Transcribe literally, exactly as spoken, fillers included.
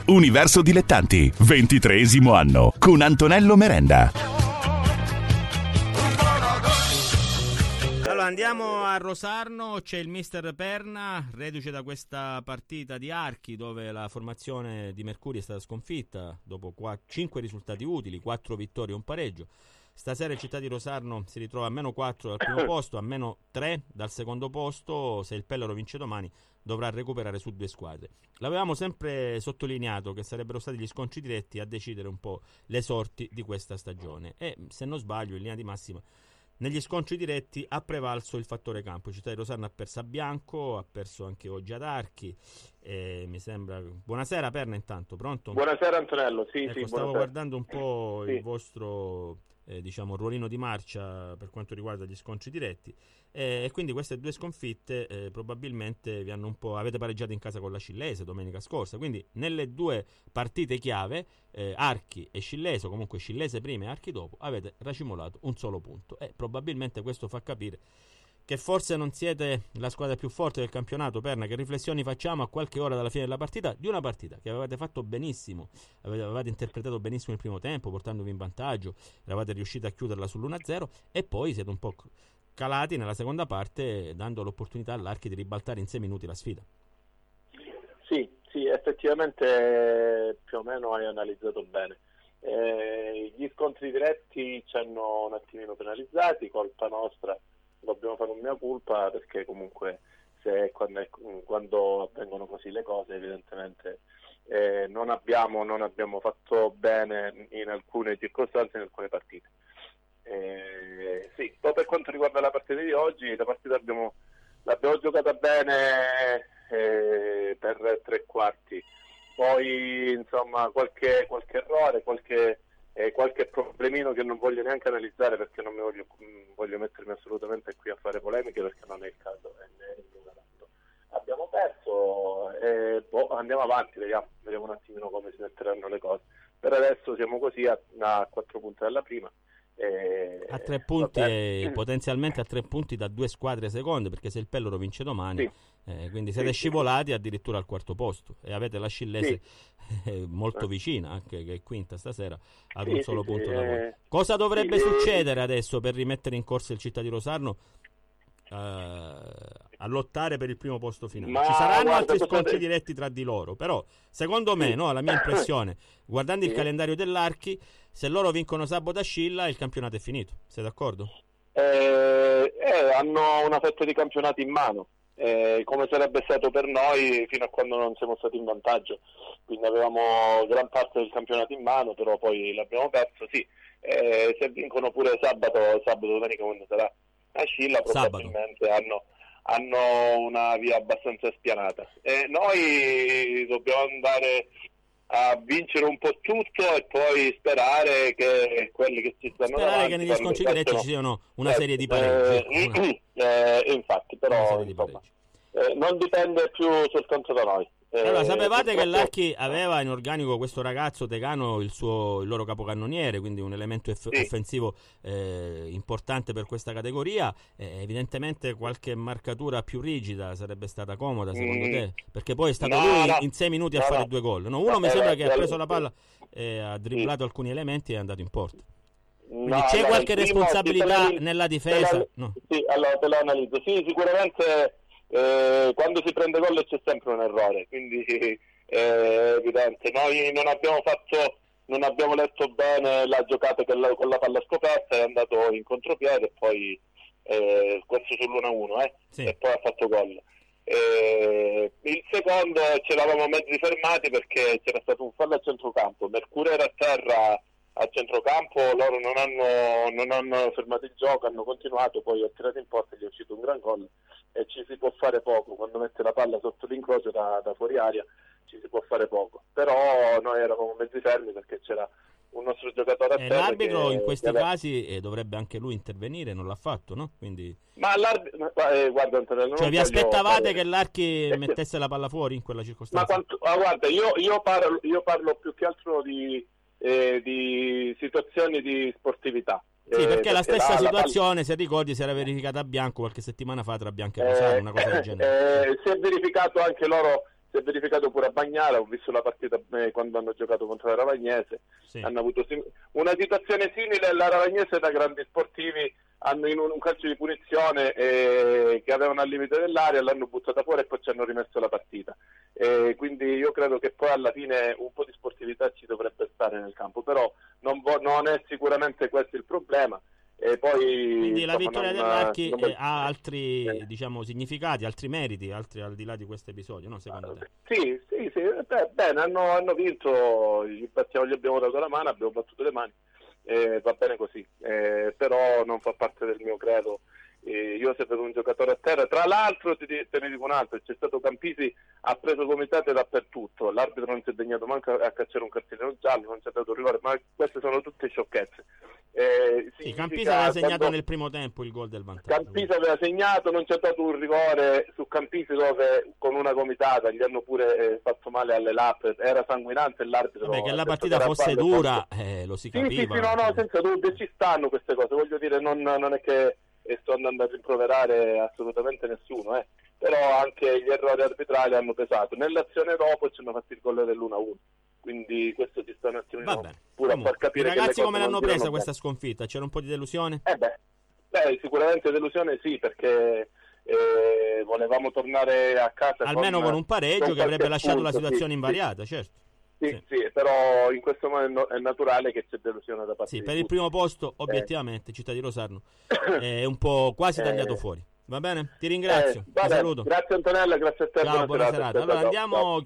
Universo Dilettanti, ventitreesimo anno, con Antonello Merenda. Allora andiamo a Rosarno, c'è il mister Perna, reduce da questa partita di Archi dove la formazione di Mercurio è stata sconfitta dopo cinque risultati utili, quattro vittorie e un pareggio. Stasera il Città di Rosarno si ritrova a meno quattro dal primo posto, a meno tre dal secondo posto. Se il Pellaro vince domani dovrà recuperare su due squadre. L'avevamo sempre sottolineato che sarebbero stati gli scontri diretti a decidere un po' le sorti di questa stagione e, se non sbaglio, in linea di massima negli scontri diretti ha prevalso il fattore campo. Il Città di Rosarno ha perso a Bianco, ha perso anche oggi ad Archi. E mi sembra. Buonasera Perna, intanto, pronto? Buonasera Antonello, sì, ecco, sì, stavo buonasera. guardando un po' sì. il vostro eh, diciamo ruolino di marcia per quanto riguarda gli scontri diretti eh, e quindi queste due sconfitte eh, probabilmente vi hanno un po'. Avete pareggiato in casa con la Scillese domenica scorsa, quindi nelle due partite chiave eh, Archi e Scillese, o comunque Scillese prima e Archi dopo, avete racimolato un solo punto e probabilmente questo fa capire che forse non siete la squadra più forte del campionato. Perna, che riflessioni facciamo a qualche ora dalla fine della partita, di una partita che avevate fatto benissimo, avevate interpretato benissimo il primo tempo portandovi in vantaggio, eravate riusciti a chiuderla sull'uno a zero e poi siete un po' calati nella seconda parte dando l'opportunità all'Archi di ribaltare in sei minuti la sfida? Sì, sì, effettivamente più o meno hai analizzato bene. Eh, gli scontri diretti ci hanno un attimino penalizzati, colpa nostra. Dobbiamo fare un mea culpa perché comunque se quando, quando avvengono così le cose evidentemente eh, non, abbiamo, non abbiamo fatto bene in alcune circostanze, in alcune partite. Eh, sì, poi per quanto riguarda la partita di oggi, la partita abbiamo, l'abbiamo giocata bene eh, per tre quarti, poi insomma qualche, qualche errore, qualche... E qualche problemino che non voglio neanche analizzare perché non mi voglio, voglio mettermi assolutamente qui a fare polemiche perché non è il caso, è abbiamo perso e boh, andiamo avanti, vediamo, vediamo un attimino come si metteranno le cose. Per adesso siamo così a, a quattro punti dalla prima e, a tre punti e potenzialmente a tre punti da due squadre seconde, perché se il Pellaro vince domani sì. eh, quindi siete sì, scivolati sì. addirittura al quarto posto e avete la Scillese sì. molto vicina, anche che è quinta stasera ad sì, un solo sì, punto sì, da voi. eh, Cosa dovrebbe sì, succedere adesso per rimettere in corsa il Città di Rosarno uh, a lottare per il primo posto finale? Ma ci saranno guarda, altri scontri te... diretti tra di loro, però secondo me, sì. no, la mia impressione guardando sì. il calendario dell'Archi, se loro vincono sabato a Scilla il campionato è finito. Sei d'accordo? Eh, eh, hanno una fetta di campionati in mano, eh, come sarebbe stato per noi fino a quando non siamo stati in vantaggio, quindi avevamo gran parte del campionato in mano, però poi l'abbiamo perso. Sì, eh, se vincono pure sabato, sabato domenica quando sarà a Scilla probabilmente hanno, hanno una via abbastanza spianata. Eh, noi dobbiamo andare a vincere un po' tutto e poi sperare che quelli che ci stanno sperare davanti, che negli scontri diretti ci siano una eh, serie di pareggi eh, una... eh, infatti però insomma, eh, non dipende più soltanto da noi. Eh, allora sapevate purtroppo... che l'Archi aveva in organico questo ragazzo Tegano, il suo il loro capocannoniere, quindi un elemento eff- sì. offensivo eh, importante per questa categoria. Eh, evidentemente qualche marcatura più rigida sarebbe stata comoda secondo mm. te, perché poi è stato no, lui no. in sei minuti no, a fare no. due gol. No, uno no, mi eh, sembra eh, che eh, ha preso la sì. palla e ha dribblato sì. alcuni elementi e è andato in porta. Quindi no, c'è allora, qualche primo, responsabilità te nella difesa? te no. Sì, allora te lo analizzo. Sì, sicuramente eh, quando si prende gol c'è sempre un errore, quindi è evidente. Noi non abbiamo fatto, non abbiamo letto bene la giocata che la, con la palla scoperta, è andato in contropiede e poi eh, questo sull'uno a uno eh, sì. e poi ha fatto gol. Eh, il secondo ce l'avamo mezzi fermati perché c'era stato un fallo a centrocampo, Mercurio era a terra a centrocampo, loro non hanno, non hanno fermato il gioco, hanno continuato, poi ha tirato in porta e gli è uscito un gran gol e ci si può fare poco quando mette la palla sotto l'incrocio da, da fuori aria, ci si può fare poco, però noi eravamo mezzi fermi perché c'era un nostro giocatore a terra. E l'arbitro che, in questi che casi eh, dovrebbe anche lui intervenire, non l'ha fatto, no? Quindi... Ma l'arbitro, eh, guarda Antonello, cioè vi aspettavate fare... che l'Archi eh, mettesse la palla fuori in quella circostanza? Ma quanto, ah, guarda, io, io, parlo, io parlo più che altro di, eh, di situazioni di sportività. Sì, perché eh, la perché stessa la, situazione, la... se ricordi, si era verificata a Bianco qualche settimana fa tra Bianco e Rosarno, eh, una cosa del genere. Eh, si è verificato anche loro, si è verificato pure a Bagnara. Ho visto la partita eh, quando hanno giocato contro la Ravagnese, sì. Hanno avuto sim- una situazione simile alla Ravagnese. Da grandi sportivi hanno in un, un calcio di punizione eh, che avevano al limite dell'area, l'hanno buttata fuori e poi ci hanno rimesso la partita. Eh, quindi io credo che poi alla fine un po' di sportività ci dovrebbe stare nel campo, però non, vo- non è sicuramente questo il problema. E poi, quindi la insomma, vittoria non, dell'Archi non... eh, ha altri eh. diciamo significati, altri meriti, altri al di là di questo episodio, no? Secondo te? Sì, sì, sì. Beh, bene, hanno, hanno vinto, gli, battiamo, gli abbiamo dato la mano, abbiamo battuto le mani, eh, va bene così, eh, però non fa parte del mio credo. Eh, io se vedo un giocatore a terra, tra l'altro ti, te ne dico un altro, c'è stato Campisi, ha preso gomitate dappertutto, l'arbitro non si è degnato manco a cacciare un cartellino giallo, non ci ha dato un rigore, ma queste sono tutte sciocchezze. Eh, sì, Campisi aveva segnato quando... nel primo tempo il gol del vantaggio. Campisi quindi. aveva segnato, non ci ha dato un rigore su Campisi dove con una gomitata gli hanno pure eh, fatto male alle lappe, era sanguinante l'arbitro. Vabbè, che la partita fosse dura, eh, lo si capiva. Sì, sì, sì, no, no, senza dubbio ci stanno queste cose, voglio dire, non, non è che e sto andando a rimproverare assolutamente nessuno, eh. Però anche gli errori arbitrali hanno pesato. Nell'azione dopo ci hanno fatto il gol dell'uno a uno, quindi questo ci sta un attimino pure Comunque, a far capire. I ragazzi che come l'hanno presa questa bene. sconfitta? C'era un po' di delusione? Eh beh, beh sicuramente delusione sì, perché eh, volevamo tornare a casa almeno con, con un pareggio con che avrebbe lasciato punto, la situazione sì, invariata, sì. certo. Sì, sì, sì, però in questo momento è naturale che c'è delusione da parte sì, di per tutti. Il primo posto obiettivamente eh. Città di Rosarno è un po' quasi eh. tagliato fuori. Va bene? Ti ringrazio, eh, ti saluto. Grazie Antonella, grazie a te. Ciao, buona serata. serata. Allora ciao, andiamo ciao.